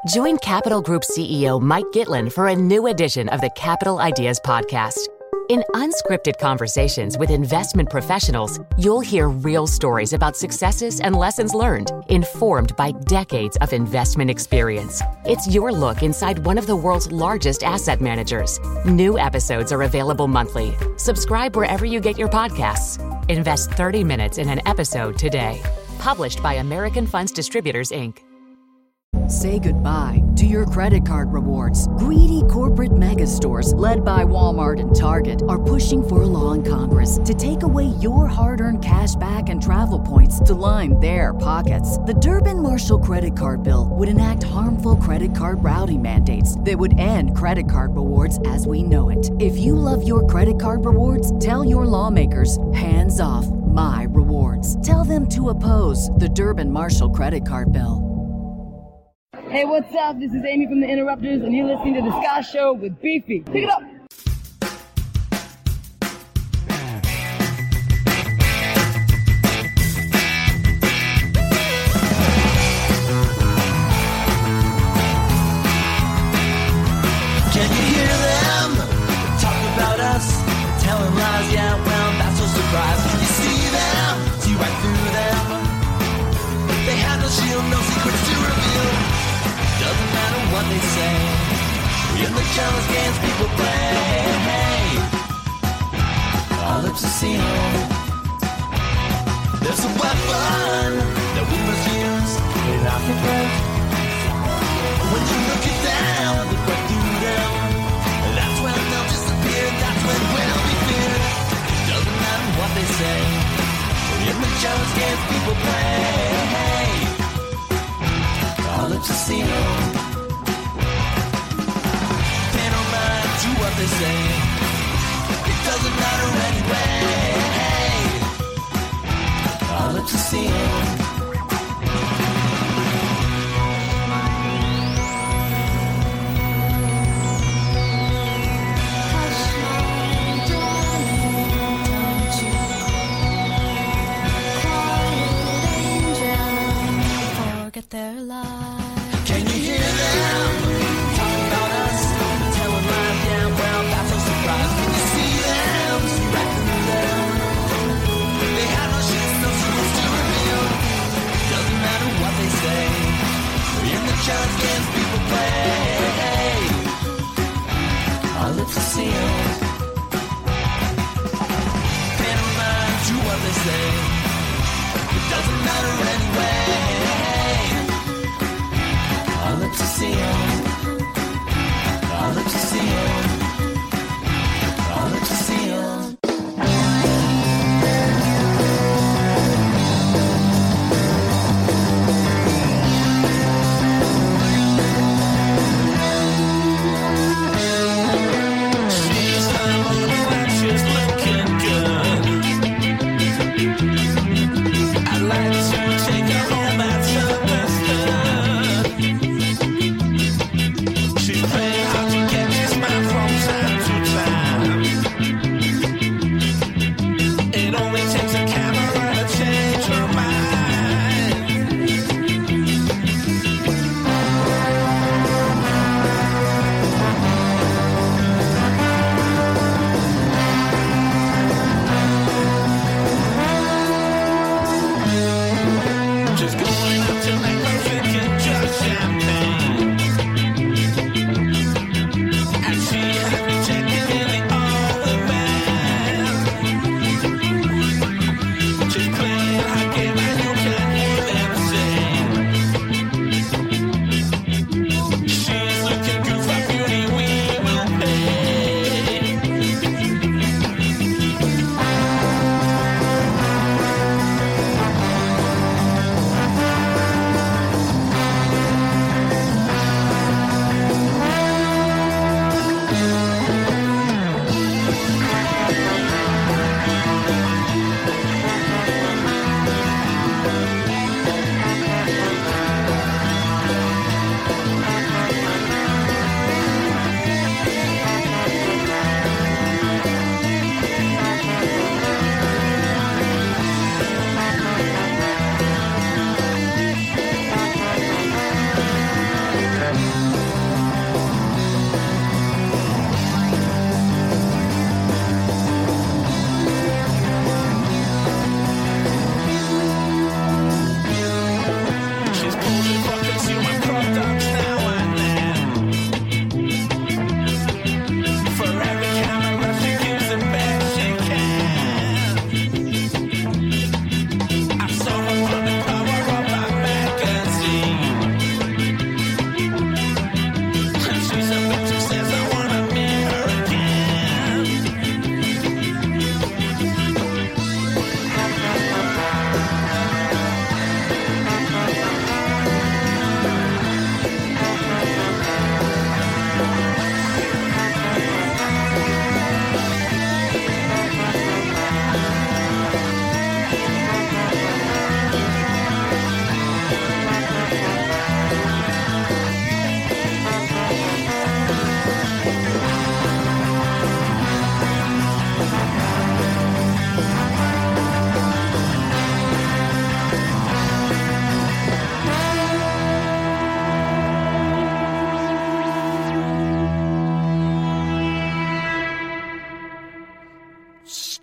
Join Capital Group CEO Mike Gitlin for a new edition of the Capital Ideas Podcast. In unscripted conversations with investment professionals, you'll hear real stories about successes and lessons learned, informed by decades of investment experience. It's your look inside one of the world's largest asset managers. New episodes are available monthly. Subscribe wherever you get your podcasts. Invest 30 minutes in an episode today. Published by American Funds Distributors, Inc. Say goodbye to your credit card rewards. Greedy corporate mega stores, led by Walmart and Target, are pushing for a law in Congress to take away your hard-earned cash back and travel points to line their pockets. The Durbin-Marshall credit card bill would enact harmful credit card routing mandates that would end credit card rewards as we know it. If you love your credit card rewards, tell your lawmakers, hands off my rewards. Tell them to oppose the Durbin-Marshall credit card bill. Hey, what's up? This is Amy from The Interrupters, and you're listening to The Scott Show with Beefy. Pick it up! Can you hear them talking about us? Telling lies, yeah, well, that's no surprise. Can you see them? See right through them? They have no shield, no secrets to reveal. Doesn't matter what they say. In the jealous games people play, our lips are sealed. There's a weapon that we must use in our defense. When you look at them, look right through them. That's when they'll disappear. That's when we'll be feared. Doesn't matter what they say. In the jealous games people play, our lips are sealed. Pay no mind to what they say. It doesn't matter anyway. Our lips are sealed. Their lives. Can you hear them talking about us? Telling lies, yeah, well, that's no surprise. Can you see them? See right through them. They have no shit, no secrets to reveal. Doesn't matter what they say. In the challenge games people play, our lips are sealed. Pay no mind to what they say. It doesn't matter anyway. Our lips are sealed. Our lips are sealed. Our lips are sealed. She's on she's looking good. I'd like to take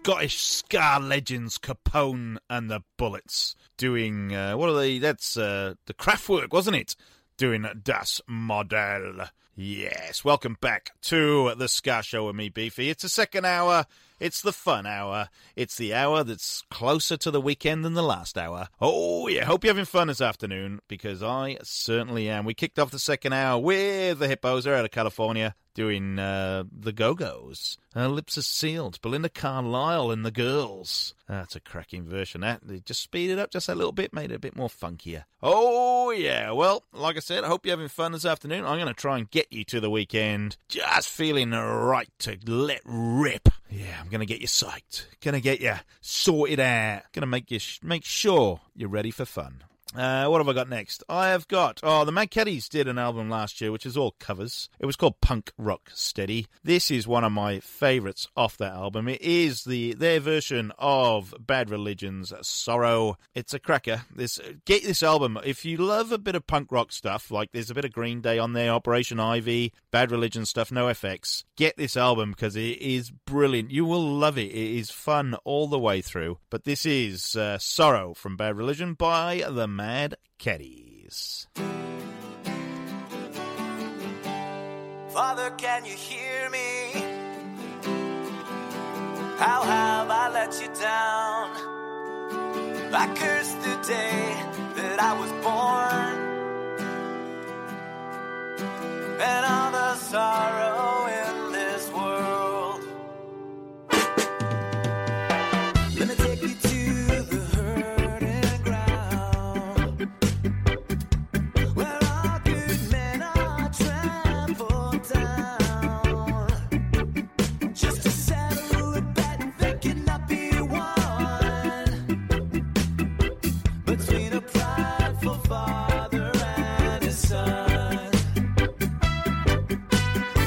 Scottish ska legends Capone and the Bullets doing, what are they? That's the Kraftwerk, wasn't it? Doing Das Modell. Yes, welcome back to the Ska Show with me, Beefy. It's the second hour. It's the fun hour. It's the hour that's closer to the weekend than the last hour. Oh, yeah, hope you're having fun this afternoon, because I certainly am. We kicked off the second hour with the Hippos. They're out of California doing the Go-Go's. Lips Are Sealed, Belinda Carlisle and the Girls. That's a cracking version, that. They just speed it up just a little bit, made it a bit more funkier. Oh, yeah. Well, like I said, I hope you're having fun this afternoon. I'm going to try and get you to the weekend. Just feeling right to let rip. Yeah, I'm going to get you psyched. Going to get you sorted out. Going to make you make sure you're ready for fun. What have I got next? I have got... the Mad Caddies did an album last year, which is all covers. It was called Punk Rock Steady. This is one of my favourites off that album. It is their version of Bad Religion's Sorrow. It's a cracker. Get this album. If you love a bit of punk rock stuff, like there's a bit of Green Day on there, Operation Ivy, Bad Religion stuff, NoFX, get this album because it is brilliant. You will love it. It is fun all the way through. But this is Sorrow from Bad Religion by the Mad Caddies. Father, can you hear me? How have I let you down? I curse the day that I was born, and all the sorrow in this world. Let me take you to the hurting ground, where all good men are trampled down, just to settle a bet that cannot be won, between a prideful father and his son.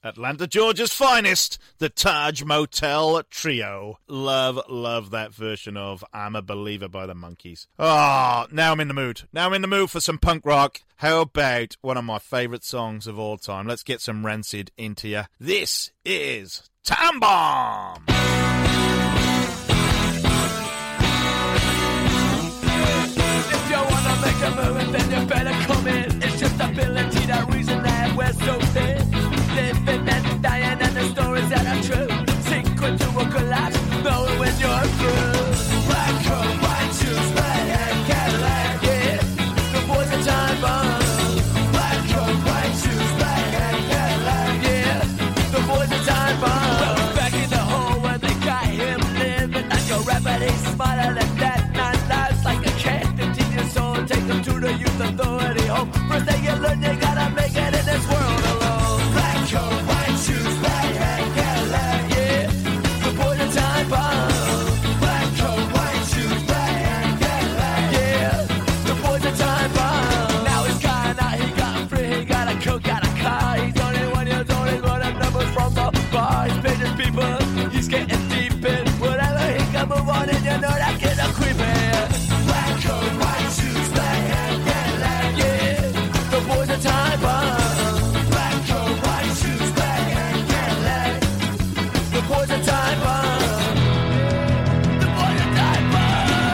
Atlanta, Georgia's finest, the Taj Motel Trio. Love that version of I'm a Believer by the Monkees. Oh, now I'm in the mood. Now I'm in the mood for some punk rock. How about one of my favourite songs of all time? Let's get some Rancid into you. This is Time Bomb! If you wanna make a move, then you better come in. It's just ability, that reason that we're so thin. Living and dying and the stories that are true. Secret to a collapse, knowing when you're through. Black coat, white shoes, red hair, Cadillac, yeah. The boys are time bomb. Black coat, white shoes, red hair, Cadillac, yeah. The boys are time bomb. Well, back in the hole where they got him living like a rabbit, he's smarter than that. 9 lives like a cat, 15 years old, take them to the youth authority home. First thing you learn, you gotta make it in this world alone. Black coat, white shoes, black hat, Cadillac, yeah. The boys are time bomb. Black coat, white shoes, black hat, Cadillac, yeah. The boys are time bomb. Now he's gone out, he got free, he got a coat, got a car. He's 21 years old, he's running numbers from the bar. He's paging people, he's getting deep in whatever he can move on, and you know that kid a creeping. Black coat, white shoes, black hat, Cadillac, yeah. The boys are time bomb. Black coat, white shoes, black hat, Cadillac. The boys are time bomb. The boys are time bomb.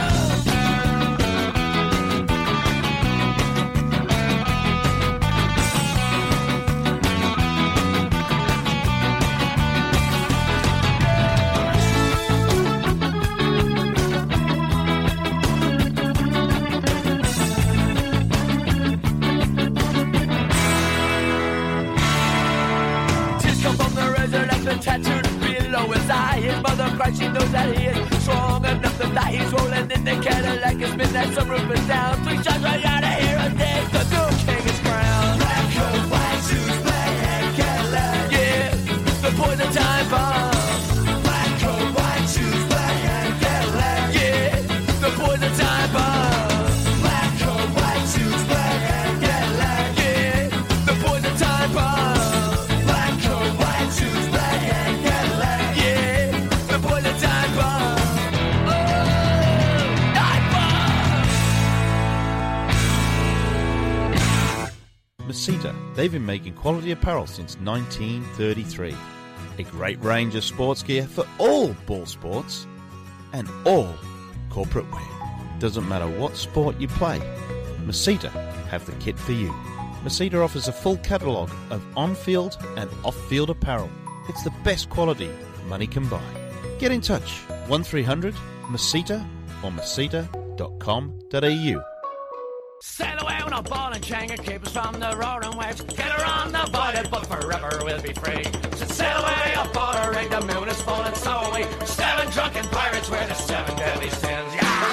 Tears come from the razor that's been tattooed below his eye. His mother cries, she knows that he is strong enough to die. He's rolling in the Cadillac, it's midnight, some roof is down. 3 shots right out of here and take the new king is crowned. Black coat, white shoes, black hat, Cadillac, yeah. The boys are time bomb. Black coat, white shoes, black hat, Cadillac, yeah. The boys are time bomb. Black coat, white shoes, black hat, Cadillac, yeah. The boys are time bomb. Black coat, white shoes, black hat, Cadillac, yeah. The boys are time bomb. Oh, time bomb. Mesita. They've been making quality apparel since 1933. A great range of sports gear for all ball sports and all corporate wear. Doesn't matter what sport you play, Mesita have the kit for you. Mesita offers a full catalogue of on-field and off-field apparel. It's the best quality money can buy. Get in touch, 1300 Mesita or mesita.com.au. Sail away on a ball and chain and keep us from the roaring waves. Get her on the boarded, but forever we'll be free. So sail away aboard a rig, the moon is full and so are we. 7 drunken pirates, we're the 7 deadly sins, yeah!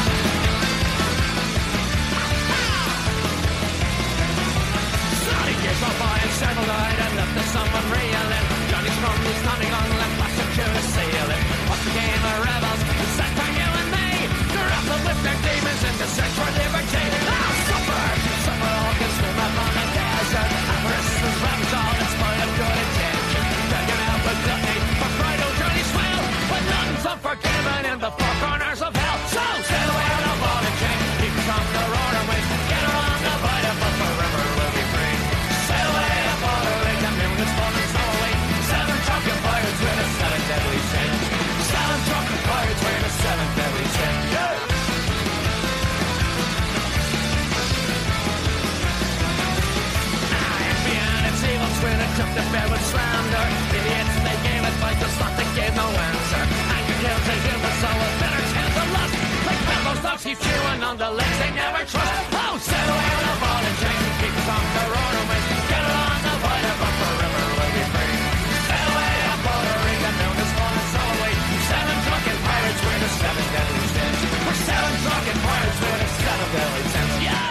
Sonny gives up by and settled out and left to someone reeling. Johnny Strong is nodding on left back to the ceiling. What's the game of rebels? It's set for you and me. To wrestle with their demons in the search for liberty. Now suffer! Suffer all can swim up on the desert. Avarice is ravaged all in spite of good intention. Begging out with gluttony for pride, oh Johnny swell. But nothing's unforgiven in the four corners of hell. So sail away on a ball and chain. Keep from the roaring waves. Get her on the bite, but forever we'll be free. Sail away aboard a rig, the moon is full and so are we. 7 drunken pirates with the 7 deadly sins. 7 drunken pirates with the 7 deadly sins. Yeah! Twitter took the bed with slander. Idiots, they gave advice, just thought they gave no answer. Anger kills the human soul with better chance of lust. Like Bambos dogs keep chewing on the legs they never trust. Oh, sail away on a ball and chain. Keep from the roaring waves. Get her on the bite, but forever we'll be free. Sail away aboard a rig, the moon is full and so are we. 7 drunken pirates, we're the 7 deadly sins. We're 7 drunken pirates, we're the 7 deadly sins. Yeah!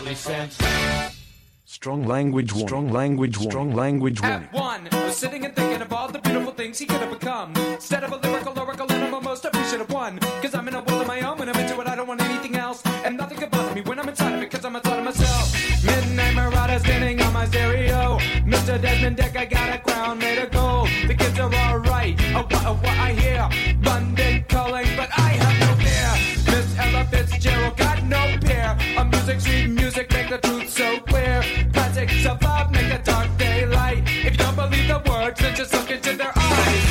deadly sins. Strong language warning. Strong language warning. Strong language warning. At one, I was sitting and thinking of all the beautiful things he could have become. Instead of a lyrical oracle animal, most of me should have won. Cause I'm in a world of my own, when I'm into it, I don't want anything else. And nothing can bother me when I'm inside of it, cause I'm inside of myself. Midnight Marauder spinning on my stereo. Mr. Desmond Deck, I got a crown made of gold. The kids are alright, what I hear. London calling, but I have no fear. Miss Ella Fitzgerald got no peer. A music, sweet music, make the truth so clear. Classics of love make the dark daylight. If you don't believe the words, then just look into their eyes.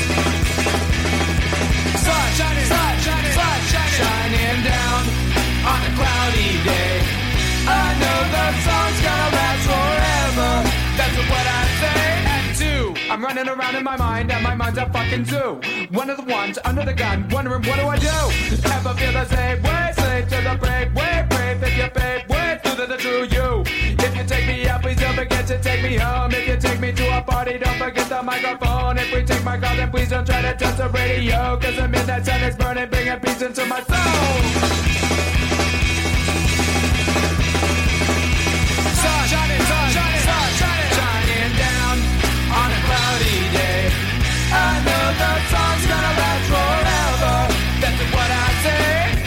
Sun shining, shining down on a cloudy day. I know the song's gonna last forever. That's what I say. And two, I'm running around in my mind, and my mind's a fucking zoo. One of the ones under the gun, wondering what do I do? Ever feel the same way? Slave to the brave way, brave if you pave way through to the true you. If you take me out, please don't forget to take me home. If you take me to a party, don't forget the microphone. If we take my call, then please don't try to touch the radio. Cause the midnight sun is burning, bringing peace into my soul. Sun shining, shining down on a cloudy day. I know the song's gonna last forever. That's what I say.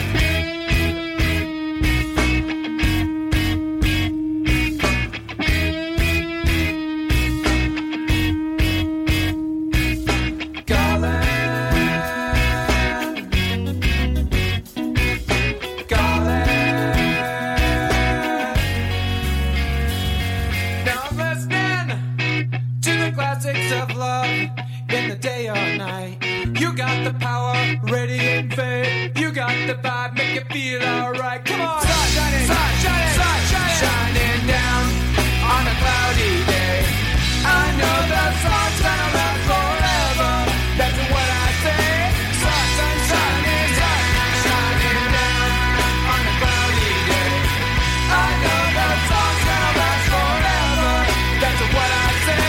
The power, radiant fame. You got the vibe, make it feel alright. Come on, sun shining, shining down on a cloudy day. I know the song's gonna last forever. That's what I say. Sun shining down on a cloudy day. I know the song's gonna last forever. That's what I say.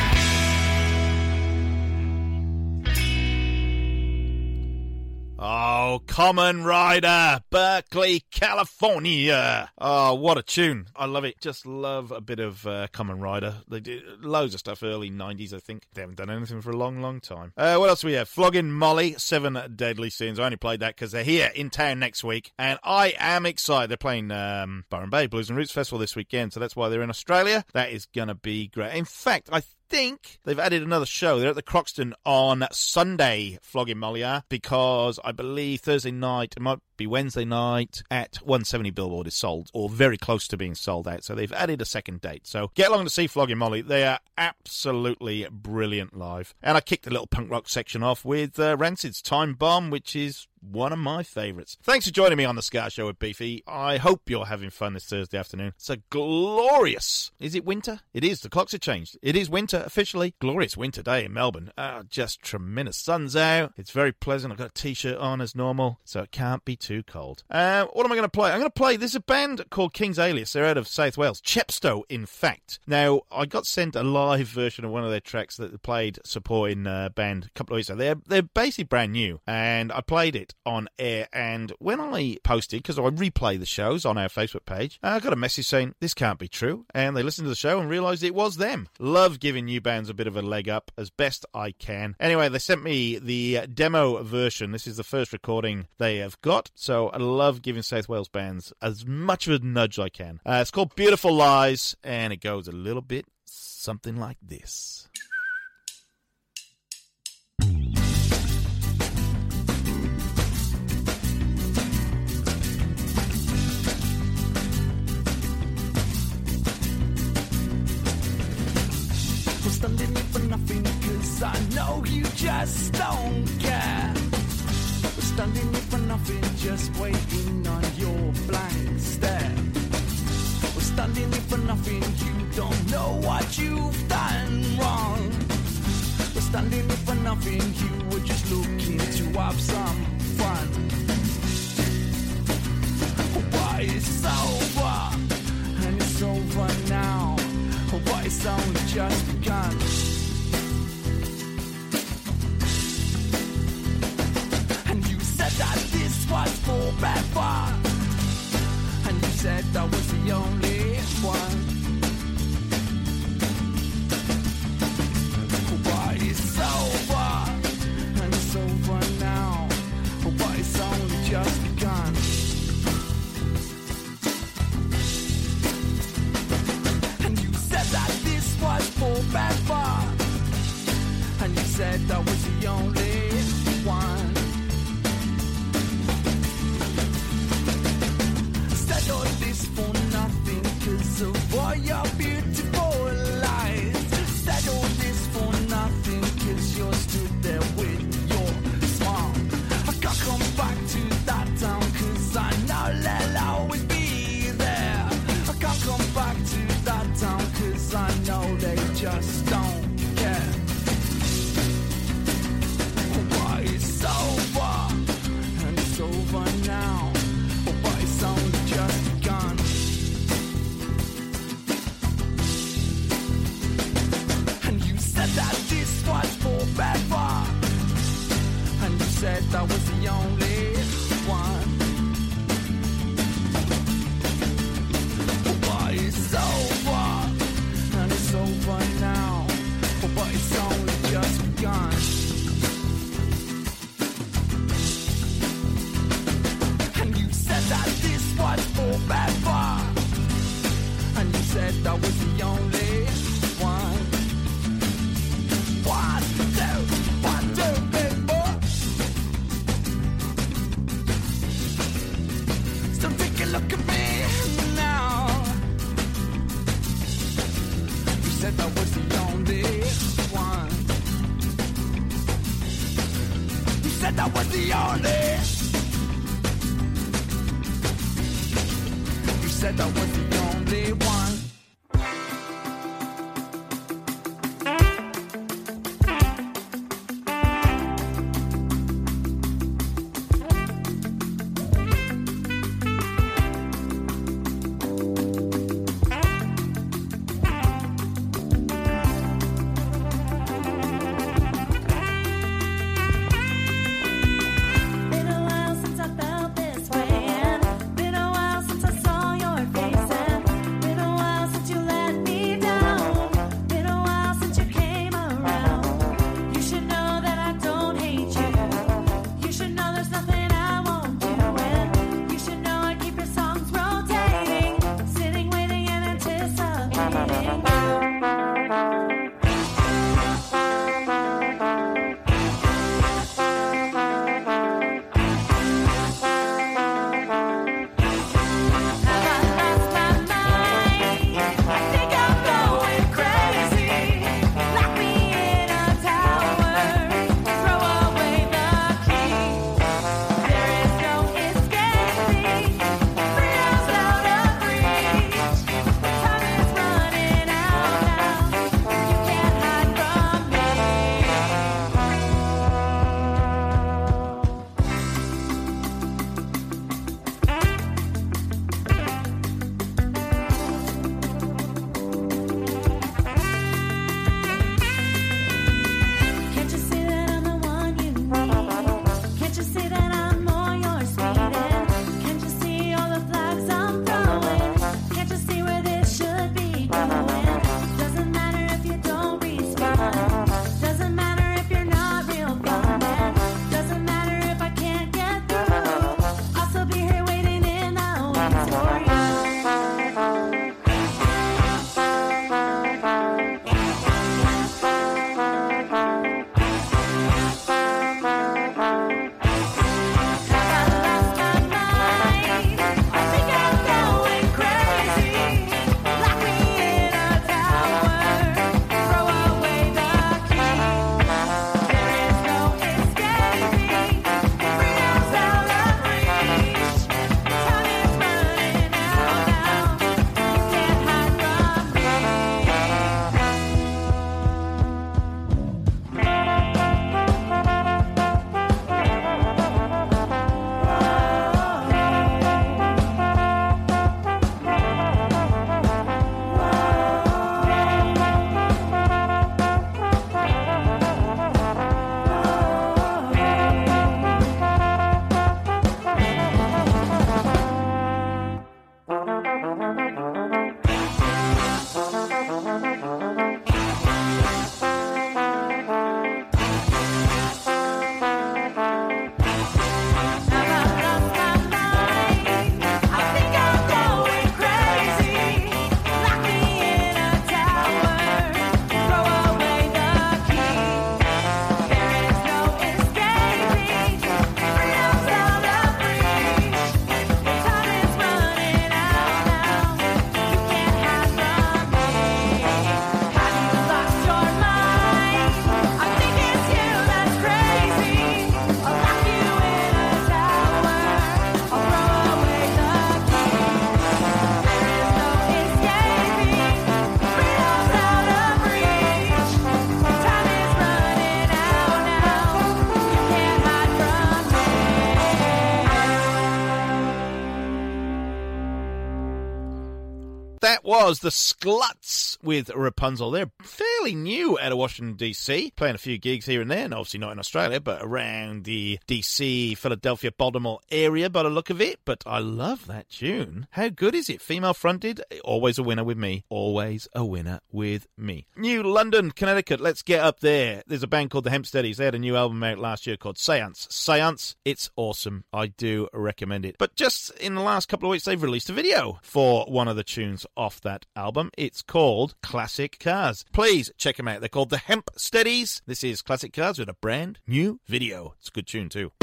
Oh, Kamen Rider, Berkeley, California. Oh, what a tune. I love it. Just love a bit of Kamen Rider. They did loads of stuff early 90s, I think. They haven't done anything for a long, long time. What else do we have? Flogging Molly, 7 Deadly Sins. I only played that because they're here in town next week, and I am excited. They're playing Byron Bay Blues and Roots Festival this weekend, so that's why they're in Australia. That is going to be great. In fact, I think they've added another show. They're at the Croxton on Sunday, Flogging Molly are, because I believe Thursday night, it might be Wednesday night, at 170 Billboard is sold, or very close to being sold out, so they've added a second date. So get along to see Flogging Molly. They are absolutely brilliant live. And I kicked the little punk rock section off with Rancid's Time Bomb, which is one of my favourites. Thanks for joining me on the Ska Show with Beefy. I hope you're having fun this Thursday afternoon. It's a glorious... Is it winter? It is. The clocks have changed. It is winter, officially. Glorious winter day in Melbourne. Just tremendous. Sun's out. It's very pleasant. I've got a T-shirt on as normal, so it can't be too cold. What am I going to play? I'm going to play... There's a band called King's Alias. They're out of South Wales. Chepstow, in fact. Now, I got sent a live version of one of their tracks that they played supporting band a couple of weeks ago. They're basically brand new, and I played it on air, and when I posted, because I replay the shows on our Facebook page, I got a message saying this can't be true, and they listened to the show and realised it was them. Love giving new bands a bit of a leg up as best I can. Anyway, they sent me the demo version. This is the first recording they have got, so I love giving South Wales bands as much of a nudge I can. It's called Beautiful Lies, and it goes a little bit something like this. Standing for nothing, cause I know you just don't care. We're standing for nothing, just waiting on your blank stare. We're standing for nothing, you don't know what you've done wrong. We're standing for nothing, you were just looking to have some fun. Why it's over, and it's over now. Why it's only just begun. And you said that this was forever, and you said that was the only one. Why it's over, and it's over now. But it's only just begun. And you said that this was forever. And you said I was the only one. Said all this for nothing, 'cause of all your beautiful lies. Said all this for nothing, 'cause you stood there with your smile. I can't come back to that town, 'cause I know they'll always be there. I can't come back to that town, 'cause I know they just don't care. Why it's over, and it's over now. But it's only just begun. And you said that this was forever. And you said I was the only one. But it's over, and it's over now. But it's only just begun. And you said that this was forever. And you said I was the only one. 1, 2, 3, 4. So take a look at me now. You said I was the only one. You said I was the only. You said I was the only one. Been a while since I felt this way, and been a while since I saw your face, and been a while That was the Skluts with Rapunzel. They're fairly new out of Washington, D.C., playing a few gigs here and there, and obviously not in Australia, but around the D.C., Philadelphia, Baltimore area by the look of it. But I love that tune. How good is it? Female-fronted, always a winner with me. Always a winner with me. New London, Connecticut, let's get up there. There's a band called the Hempsteadies. They had a new album out last year called Seance. Seance, it's awesome. I do recommend it. But just in the last couple of weeks, they've released a video for one of the tunes off that album. It's called Classic Cars. Please check them out. They're called the Hempsteadies. This is Classic Cars with a brand new video. It's a good tune too.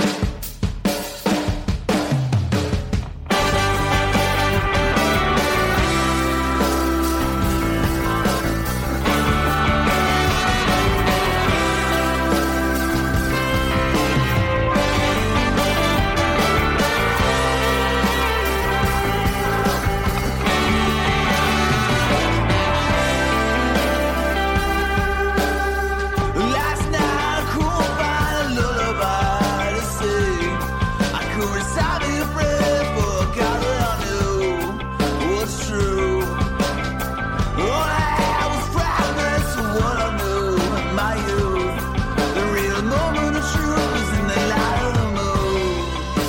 Last night, cool by a lullaby to sing. I could recite me a prayer for a God that I knew was true. All I had was fragments of what I knew in my youth. The real moment of truth was in the light of the moon.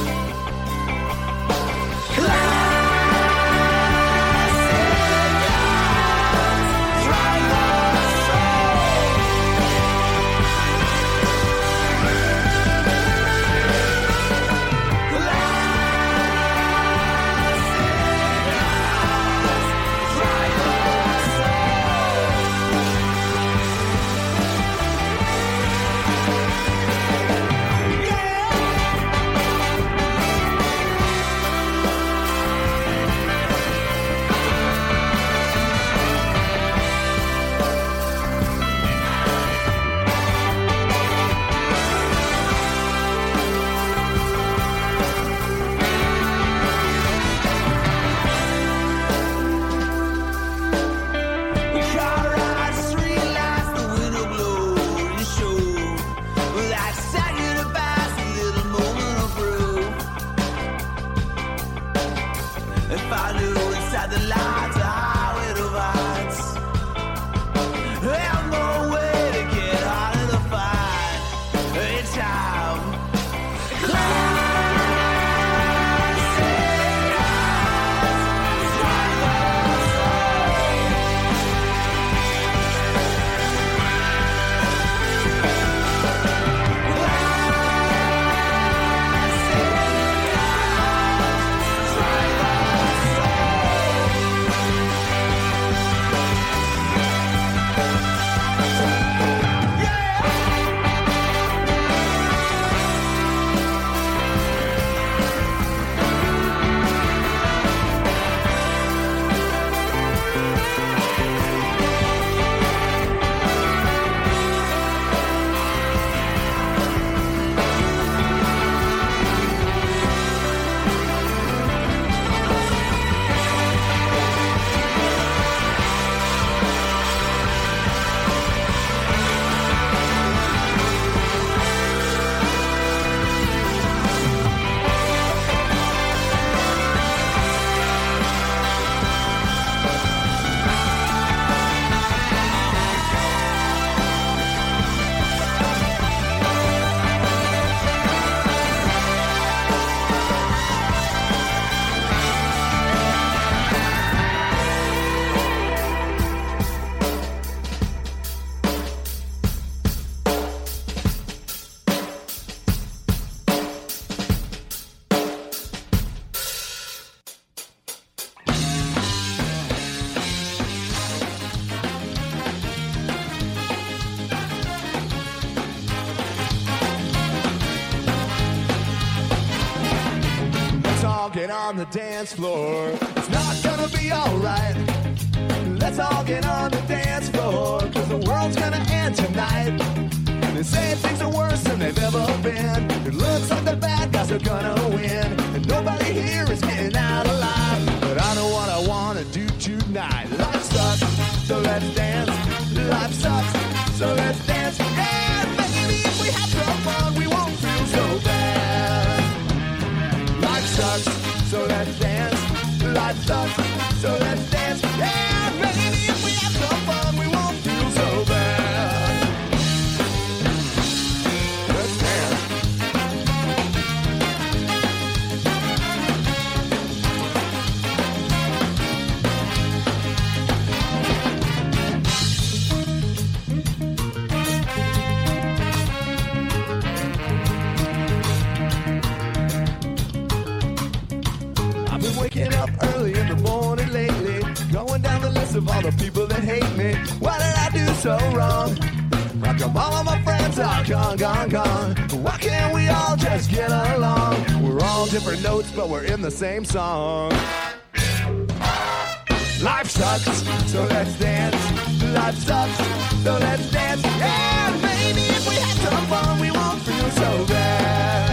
If I knew inside the lights a highway divides, there's no way to get out of the fight. It's time. Get on the dance floor. It's not gonna be alright. Let's all get on the dance floor, 'cause the world's gonna end tonight. They say things are worse than they've ever been. It looks like the bad guys are gonna win, and nobody here is getting out alive. But I know what I wanna do tonight. Life sucks, so let's dance. Life sucks, so let's dance. And maybe if we have some fun, we won't feel so bad. Life sucks, so let's dance. Life sucks, so let's dance. Yeah, maybe if we have some fun, we won't feel so bad. Let's dance. I've been waking up early in the morning lately, going down the list of all the people that hate me. What did I do so wrong? How come all of my friends are gone? Why can't we all just get along? We're all different notes, but we're in the same song. Life sucks, so let's dance. Life sucks, so let's dance. Yeah, maybe if we have some fun, we won't feel so bad.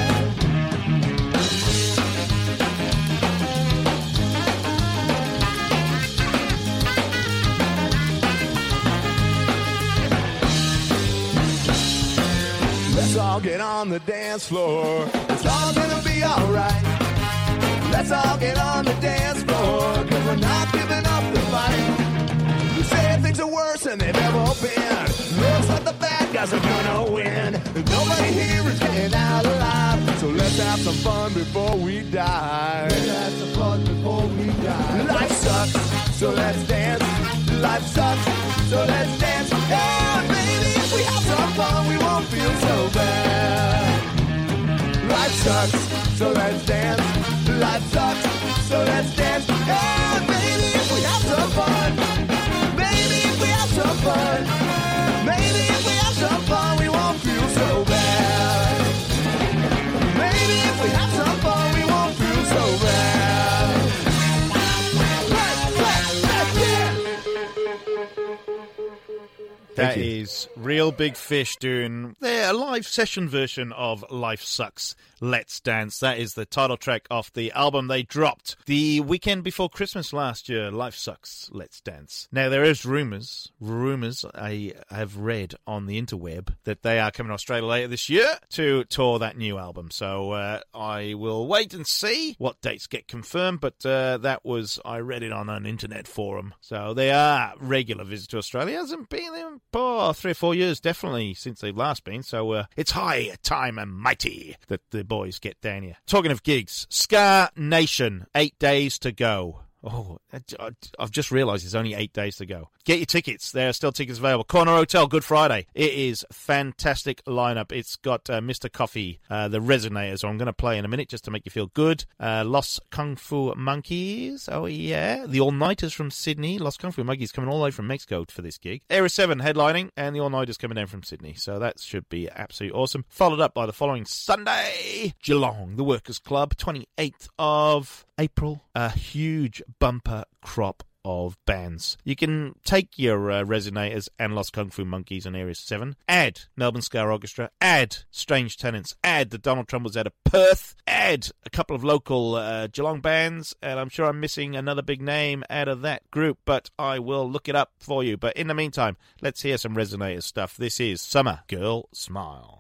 Let's all get on the dance floor. It's all gonna be alright. Let's all get on the dance floor, cause we're not giving up the fight. We say things are worse than they've ever been. Looks like the bad guys are gonna win. Nobody here is getting out alive, so let's have some fun before we die. Let's have some fun before we die. Life sucks, so let's dance. Life sucks, so let's dance. Yeah, baby, if we have some fun, we won't feel so bad. Life sucks, so let's dance. Life sucks, so let's dance. Yeah, baby, if we have some fun. Maybe if we have some fun. Maybe if we have some fun, we won't feel so bad. Maybe if we have some fun, we won't feel so bad. That is Real Big Fish doing their live session version of Life Sucks, Let's Dance. That is the title track off the album they dropped the weekend before Christmas last year, Life Sucks, Let's Dance. Now, there is rumours I have read on the interweb that they are coming to Australia later this year to tour that new album. So I will wait and see what dates get confirmed, but I read it on an internet forum. So they are regular visitors to Australia. Hasn't been there for 3 or 4 years, definitely, since they've last been. So it's high time and mighty that the boys get down here. Talking of gigs, Ska Nation, 8 days to go. Oh, I've just realised there's only 8 days to go. Get your tickets. There are still tickets available. Corner Hotel, Good Friday. It is fantastic lineup. It's got Mr. Coffee, the Resonators, who I'm going to play in a minute just to make you feel good. Los Kung Fu Monkeys. Oh, yeah. The All-Nighters from Sydney. Los Kung Fu Monkeys coming all the way from Mexico for this gig. Area 7 headlining, and the All-Nighters coming down from Sydney. So that should be absolutely awesome. Followed up by the following Sunday, Geelong, the Workers' Club, 28th of April. A huge bumper crop of bands. You can take your Resonators and Lost Kung Fu Monkeys on Area 7, add Melbourne Ska Orchestra, add Strange Tenants, add the Donald Trumbull's out of Perth, add a couple of local Geelong bands, and I'm sure I'm missing another big name out of that group, but I will look it up for you. But in the meantime, let's hear some Resonators stuff. This is Summer Girl Smile.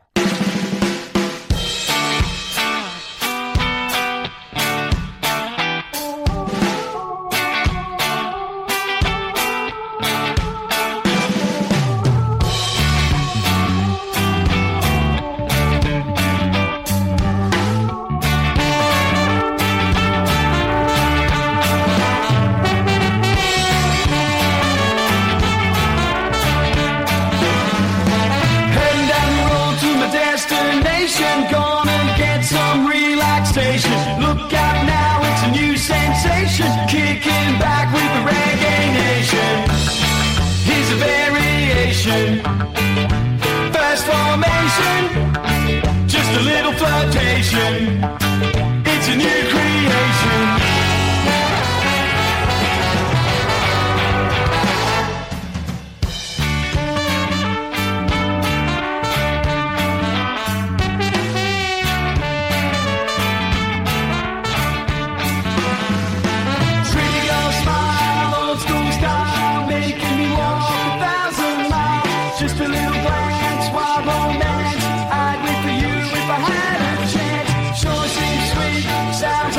Gonna get some relaxation. Look out now, it's a new sensation. Kicking back with the Reggae Nation. Here's a variation. First formation, just a little flirtation. It's a new creation. Sounds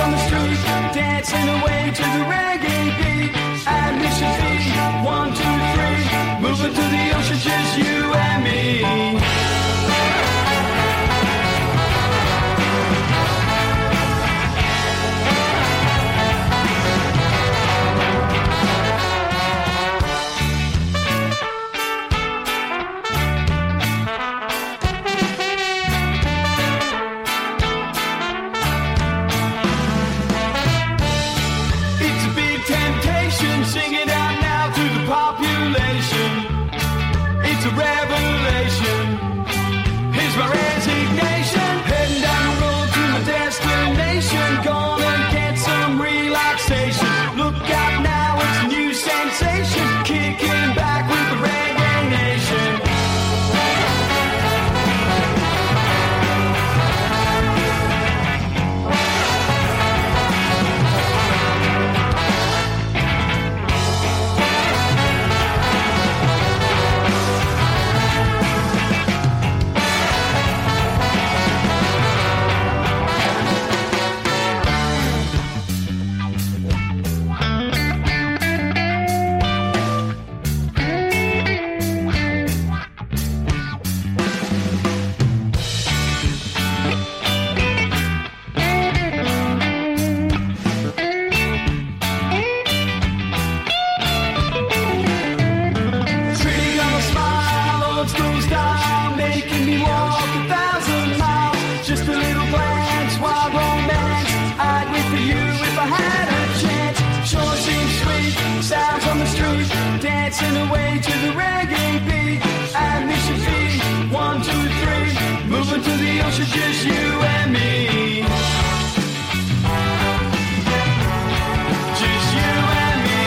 dancing away to the reggae beat. At Mission B, 1, 2, 3, moving to the ocean, just you and me. Just you and me.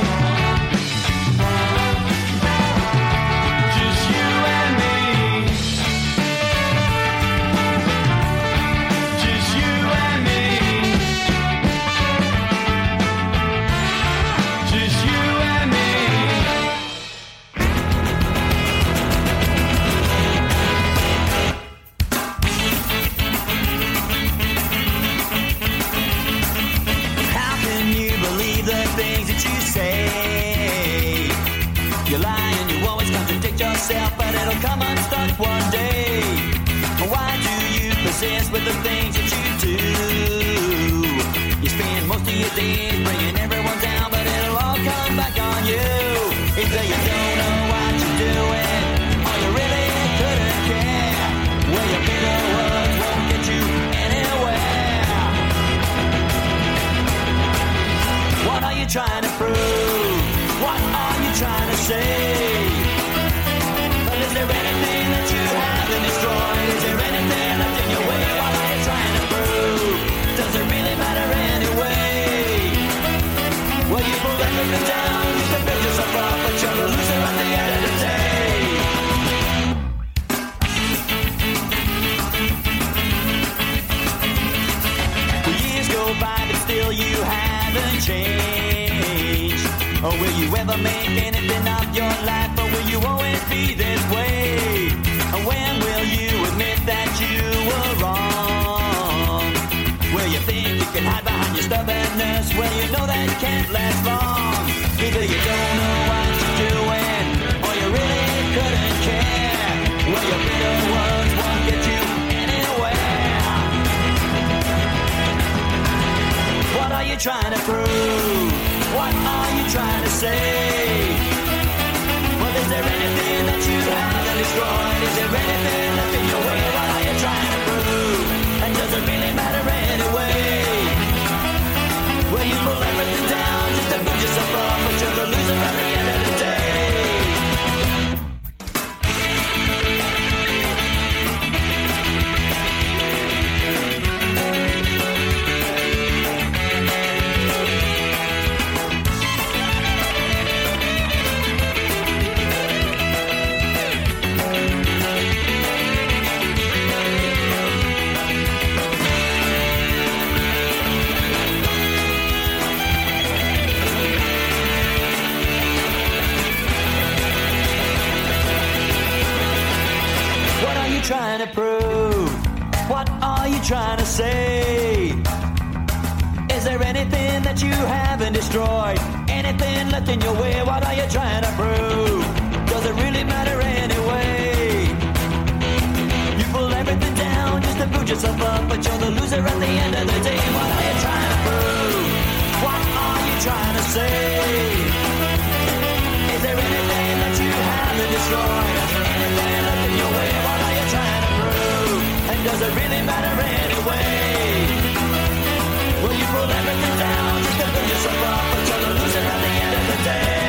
Just you and me. Just you and me. Just you and me. How can you believe the things that you say? You lie and you always contradict yourself, but it'll come unstuck one day. Why do you persist with the things that you do? You spend most of your days bringing everyone down, but it'll all come back on you. Either you don't know what you're doing, or you really couldn't care. Well, your bitter words won't get you anywhere. What are you trying to prove? What are you trying to say? Well, is there anything that you haven't destroyed? Is there anything left in your way? What are you trying to prove? Does it really matter anyway? Well, you pull everything down just to build yourself up, but you're a loser at the end of the day. The years go by, but still you haven't changed. Or will you ever make anything of your life, or will you always be this way? And when will you admit that you were wrong? Well, you think you can hide behind your stubbornness, well, you know that can't last long. Either you don't know what you're doing, or you really couldn't care. Well, your bitter words won't get you anywhere. What are you trying to prove? What are you trying to say? Well, is there anything that you haven't destroyed? Is there anything left in your way? What are you trying to prove? And does it really matter anyway? Well, you pull everything down just to build yourself up, but you're a loser at the end of the day. Trying to prove? What are you trying to say? Is there anything that you haven't destroyed? Anything left in your way? What are you trying to prove? Does it really matter anyway? You pull everything down just to build yourself up, but you're the loser at the end of the day. What are you trying to prove? What are you trying to say? Is there anything that you haven't destroyed? Is there anything left in your way? What are you trying to prove? And does it really matter anyway? Well, you pull everything down just to build yourself up, but you're the loser at the end of the day.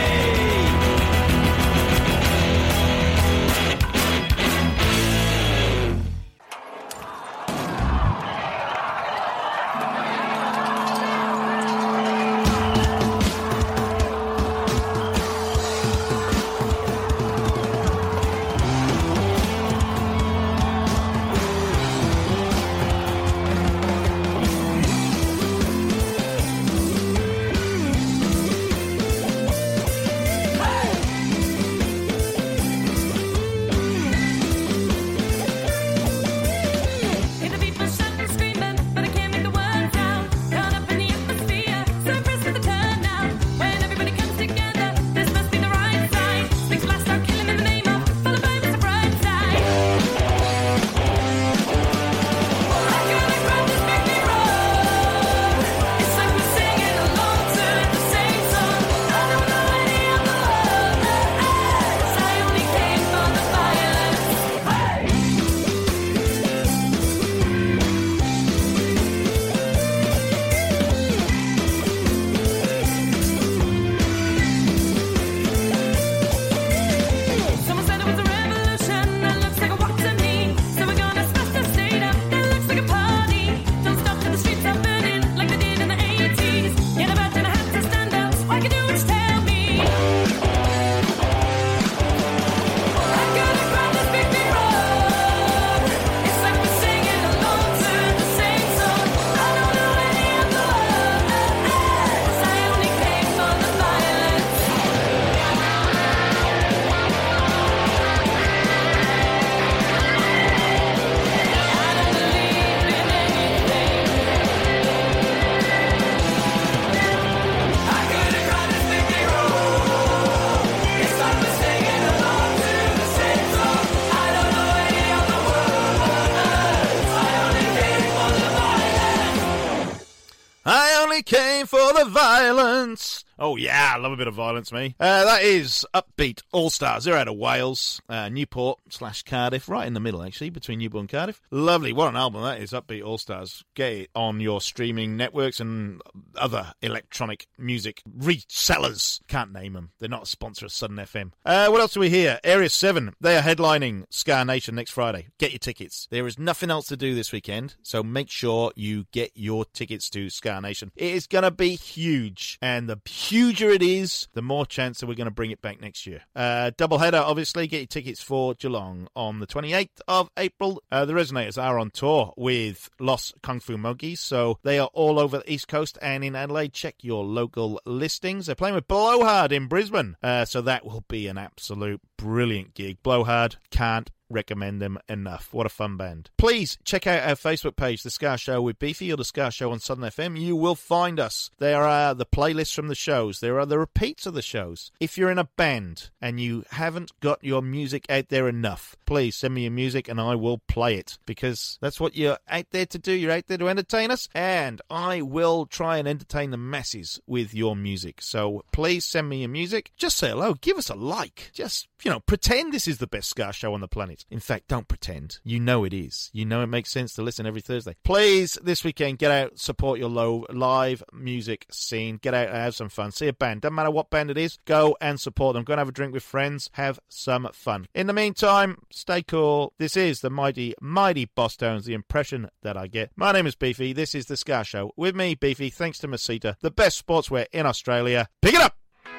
time for the violence. Oh, yeah, I love a bit of violence, me. That is Upbeat All-Stars. They're out of Wales, Newport/Cardiff, right in the middle, actually, between Newport and Cardiff. Lovely. What an album that is, Upbeat All-Stars. Get it on your streaming networks and other electronic music resellers. Can't name them. They're not a sponsor of Southern FM. What else do we hear? Area 7. They are headlining Ska Nation next Friday. Get your tickets. There is nothing else to do this weekend, so make sure you get your tickets to Ska Nation. It is going to be huge, and the huger it is, the more chance that we're going to bring it back next year. Doubleheader, obviously. Get your tickets for Geelong on the 28th of April. The Resonators are on tour with Los Kung Fu Monkeys, so they are all over the East Coast and in Adelaide. Check your local listings. They're playing with Blowhard in Brisbane, so that will be an absolute brilliant gig. Blowhard, can't recommend them enough. What a fun band. Please check out our Facebook page, The Ska Show with Beefy, or The Ska Show on Southern FM. You will find us. There are the playlists from the shows. There are the repeats of the shows. If you're in a band and you haven't got your music out there enough, please send me your music and I will play it, because that's what you're out there to do. You're out there to entertain us, and I will try and entertain the masses with your music. So please send me your music. Just say hello. Give us a like. Just, pretend this is the best Ska Show on the planet. In fact, don't pretend. You know it is. You know it makes sense to listen every Thursday. Please, this weekend, get out, support your live music scene. Get out and have some fun. See a band. Doesn't matter what band it is. Go and support them. Go and have a drink with friends. Have some fun. In the meantime, stay cool. This is the mighty, mighty Boss Tones, the impression that I get. My name is Beefy. This is The Ska Show. With me, Beefy, thanks to Masita, the best sportswear in Australia. Pick it up!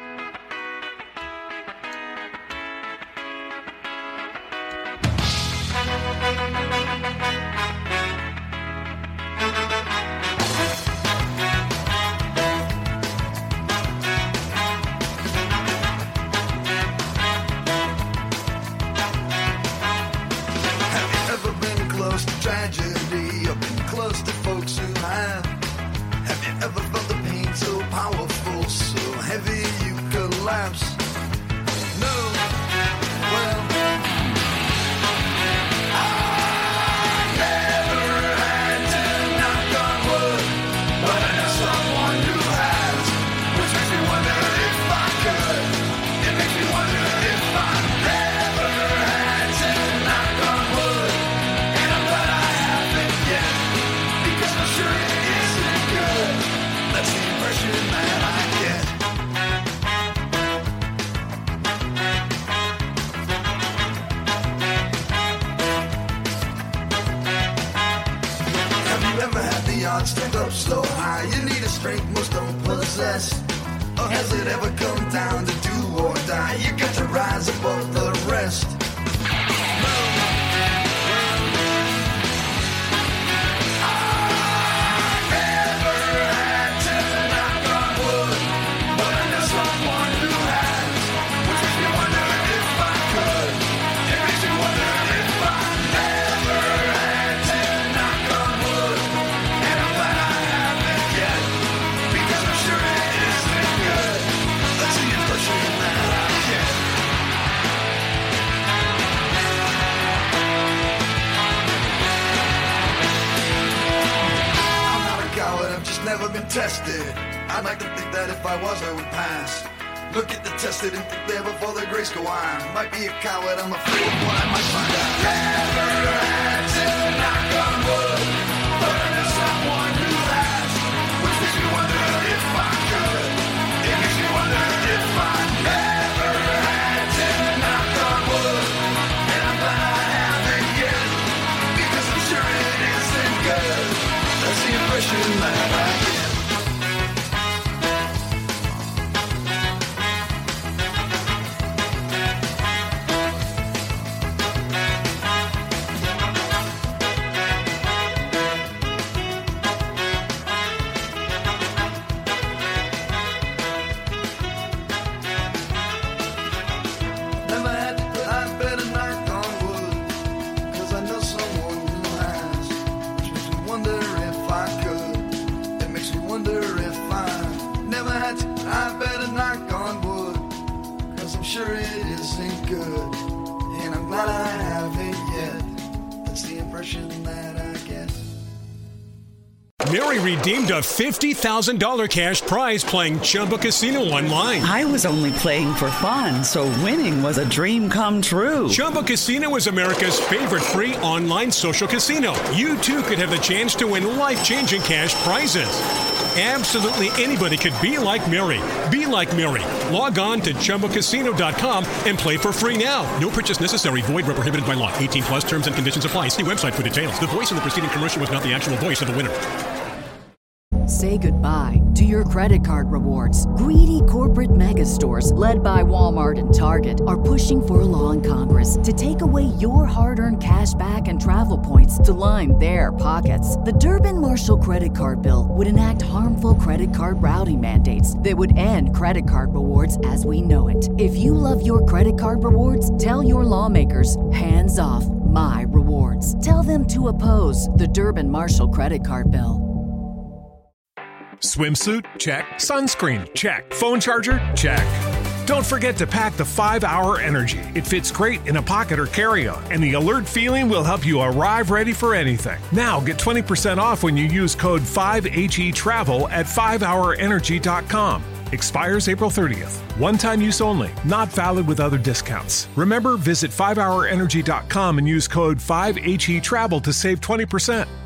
Stand up so high, you need a strength most don't possess. Or has it ever come down to do or die? You got to rise above the rest. Never been tested. I'd like to think that if I was, I would pass. Look at the tested and think there before the grace go on. Might be a coward, I'm afraid of what I might find out. Never had to knock on wood, but I know someone who has, which makes me wonder if I could. It makes me wonder if I never had to knock on wood, and I'm glad I haven't yet, because I'm sure it isn't good. That's the impression that I get. Mary redeemed a $50,000 cash prize playing Chumba Casino online. I was only playing for fun, so winning was a dream come true. Chumba Casino is America's favorite free online social casino. You too could have the chance to win life-changing cash prizes. Absolutely anybody could be like Mary. Be like Mary. Log on to ChumbaCasino.com and play for free now. No purchase necessary. Void where prohibited by law. 18 plus terms and conditions apply. See website for details. The voice in the preceding commercial was not the actual voice of the winner. Say goodbye to your credit card rewards. Greedy corporate mega stores, led by Walmart and Target, are pushing for a law in Congress to take away your hard-earned cash back and travel points to line their pockets. The Durbin-Marshall credit card bill would enact harmful credit card routing mandates that would end credit card rewards as we know it. If you love your credit card rewards, tell your lawmakers, hands off my rewards. Tell them to oppose the Durbin-Marshall credit card bill. Swimsuit? Check. Sunscreen? Check. Phone charger? Check. Don't forget to pack the 5-Hour Energy. It fits great in a pocket or carry-on, and the alert feeling will help you arrive ready for anything. Now get 20% off when you use code 5HETRAVEL at 5hourenergy.com. Expires April 30th. One-time use only. Not valid with other discounts. Remember, visit 5hourenergy.com and use code 5HETRAVEL to save 20%.